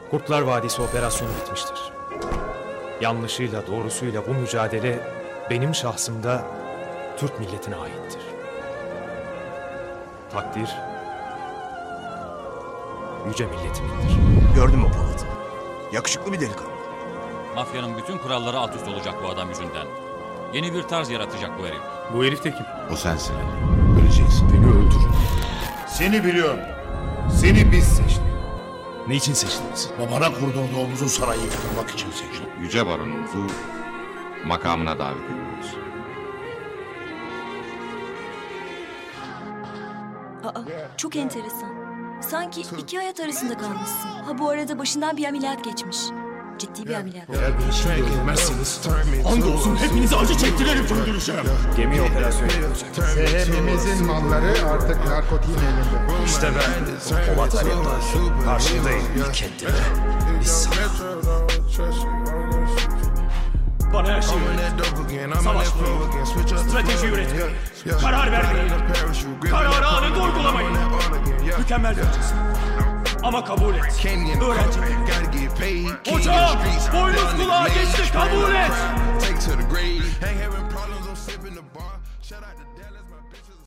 Kurtlar Vadisi operasyonu bitmiştir. Yanlışıyla doğrusuyla bu mücadele benim şahsımda Türk milletine aittir. Takdir yüce milletimindir. Gördün mü Polat'ı? Yakışıklı bir delikanlı. Mafyanın bütün kuralları alt üst olacak bu adam yüzünden. Yeni bir tarz yaratacak bu herif. Bu herif de kim? O sensin Ali. Öleceksin. Beni öldür. Seni biliyorum. Seni biz seçtik. Niçin seçtiniz? Babana kurduğumuzun sarayı yıkılmak için seçtik. Yüce Baronumuzu makamına davet ediyoruz. Aa, çok enteresan. Sanki iki hayat arasında kalmışsın. Ha bu arada başından bir ameliyat geçmiş. Ciddi bir ameliyat. Eğer beni şimdi öldürmezseniz andolsun hepinizi acı çektirerek öldüreceğim. Gemi operasyonu yapacak. Hepimizin malları artık narkotiğin elinde. İşte ben Polat Alemdar. Karşındayım kendime. Biz sana. Bana her şeyi öğret. Savaşmayın. Strateji üretmeyin. Karar vermeyin. Kararı anında uygulamayın. Mükemmel göreceğiz. Ama kabul et. Öğrenci. Hocam! Boynuz kulağa geçti. Kabul et.